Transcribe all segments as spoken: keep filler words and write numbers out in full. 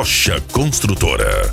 Rocha Construtora.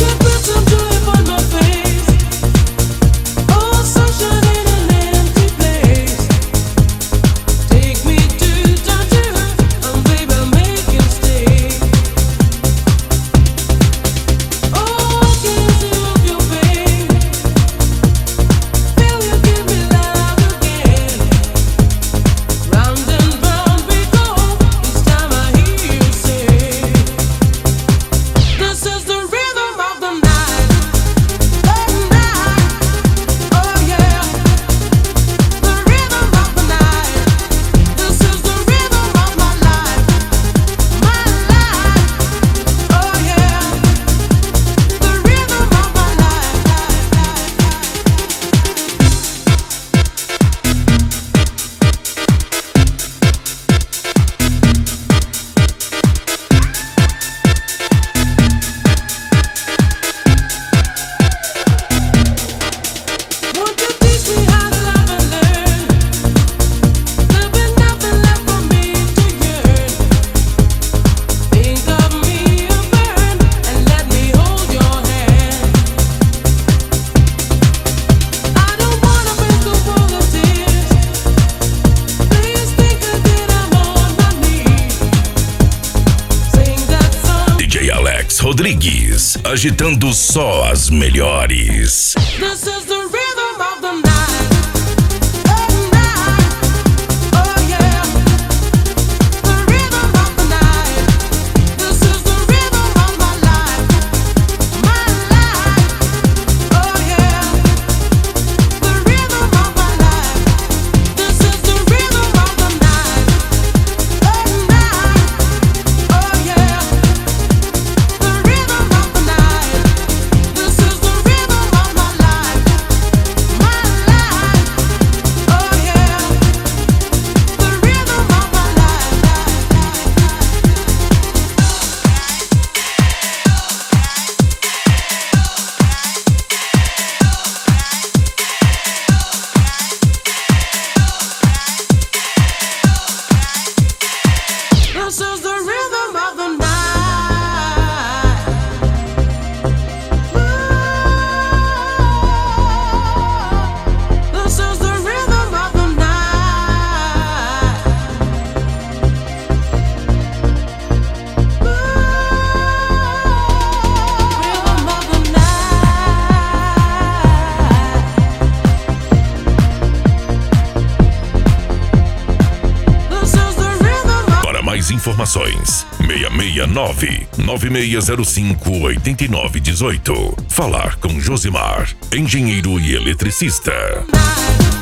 Rodrigues, agitando só as melhores. This is the rhythm of the night. Oh, night. Oh, yeah. The rhythm of the night. This is the rhythm of my life. My life. Oh, yeah. The rhythm of my life. This is the rhythm of the night. Oh, night. Oh, yeah. This is the rhythm of the night. This is the rhythm of the night. Rhythm of the night. This is the rhythm of. Para mais informações, seis seis nove, nove seis zero cinco, oito nove um oito. Falar com Josimar, engenheiro e eletricista. Night.